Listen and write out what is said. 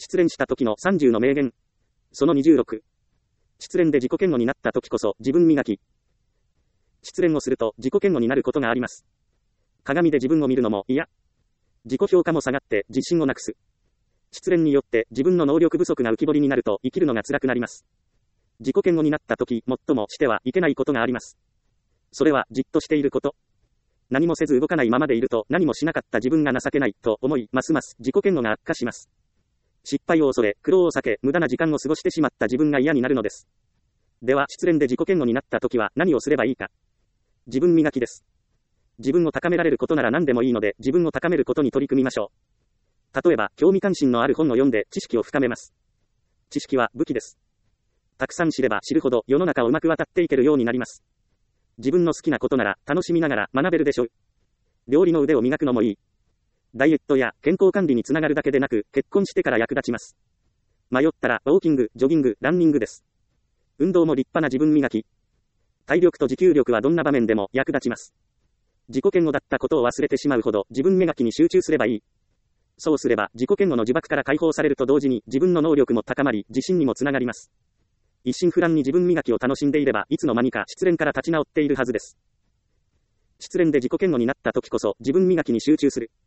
失恋した時の30の名言。その26。失恋で自己嫌悪になった時こそ自分磨き。失恋をすると自己嫌悪になることがあります。鏡で自分を見るのも嫌。自己評価も下がって自信をなくす。失恋によって自分の能力不足が浮き彫りになると生きるのが辛くなります。自己嫌悪になった時、最もしてはいけないことがあります。それはじっとしていること。何もせず動かないままでいると何もしなかった自分が情けないと思い、ますます自己嫌悪が悪化します。失敗を恐れ、苦労を避け、無駄な時間を過ごしてしまった自分が嫌になるのです。では、失恋で自己嫌悪になった時は何をすればいいか。自分磨きです。自分を高められることなら何でもいいので、自分を高めることに取り組みましょう。例えば、興味関心のある本を読んで知識を深めます。知識は武器です。たくさん知れば知るほど世の中をうまく渡っていけるようになります。自分の好きなことなら楽しみながら学べるでしょう。料理の腕を磨くのもいい。ダイエットや健康管理につながるだけでなく、結婚してから役立ちます。迷ったらウォーキング、ジョギング、ランニングです。運動も立派な自分磨き。体力と持久力はどんな場面でも役立ちます。自己嫌悪だったことを忘れてしまうほど自分磨きに集中すればいい。そうすれば自己嫌悪の呪縛から解放されると同時に自分の能力も高まり、自信にもつながります。一心不乱に自分磨きを楽しんでいれば、いつの間にか失恋から立ち直っているはずです。失恋で自己嫌悪になった時こそ自分磨きに集中する。